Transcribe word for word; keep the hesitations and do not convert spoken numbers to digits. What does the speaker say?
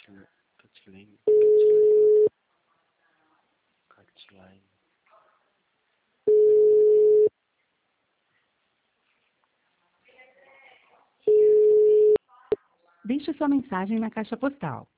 Catline, Catline, Catline, Catline. Deixe sua mensagem na caixa postal